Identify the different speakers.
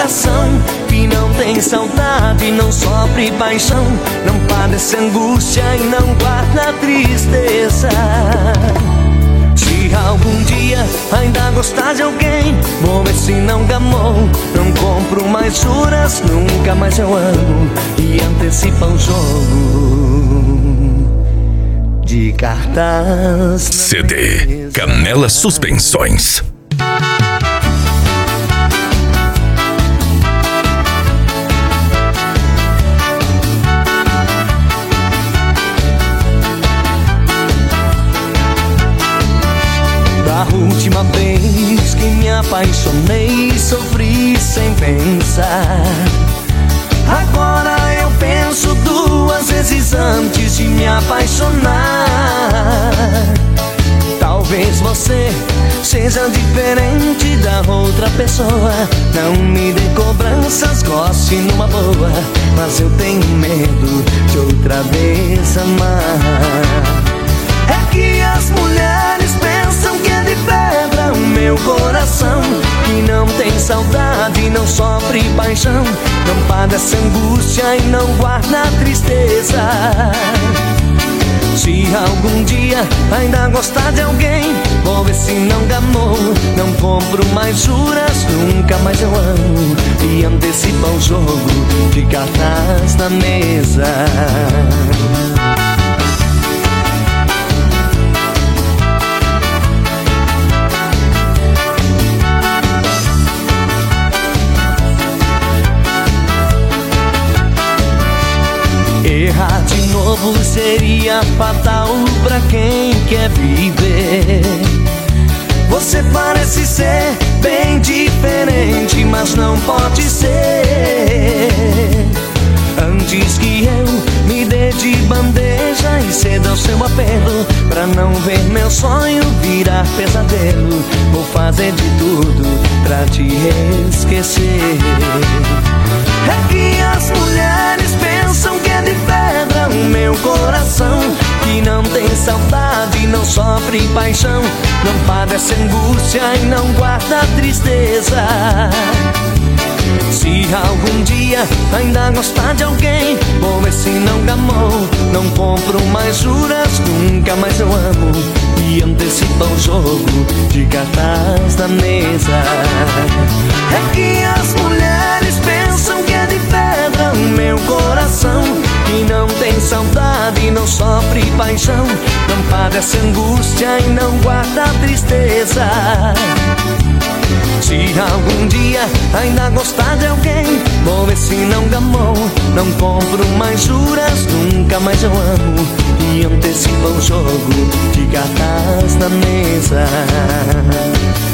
Speaker 1: coração que não tem saudade, não sofre paixão, não padece angústia e não guarda tristeza. Se algum dia ainda gostar de alguém, vou ver se não gamou. Não compro mais juras, nunca mais eu amo, e antecipa o jogo de cartas.
Speaker 2: CD Canela Suspensões.
Speaker 1: A última vez que me apaixonei, sofri sem pensar. Agora eu penso duas vezes antes de me apaixonar. Talvez você seja diferente da outra pessoa, não me dê cobranças, goste numa boa, mas eu tenho medo de outra vez amar. É que as mulheres pensam que é de pedra o meu coração, que não tem saudade, não sofre paixão, não padece angústia e não guarda tristeza. Se algum dia ainda gostar de alguém, vou ver se não gamou. Não compro mais juras, nunca mais eu amo, e antecipa o jogo de cartas na mesa. Errar de novo seria fatal pra quem quer viver. Você parece ser bem diferente, mas não pode ser. Antes que eu me dê de bandeja e ceda ao seu apelo, pra não ver meu sonho virar pesadelo, vou fazer de tudo pra te esquecer. É que as mulheres pensam que é de pedra o meu coração, que não tem saudade, não sofre paixão, não padece angústia e não guarda tristeza. Se algum dia ainda gostar de alguém, vou ver se não gamou. Não compro mais juras, nunca mais eu amo, e antecipa o jogo de cartas na mesa. É que as mulheres pensam que é de pedra o meu coração, que não tem saudade, não sofre paixão, não padece angústia e não guarda tristeza. Se algum dia ainda gostar de alguém, vou ver se não gamou. Não compro mais juras, nunca mais eu amo, e antecipa o jogo de cartas na mesa.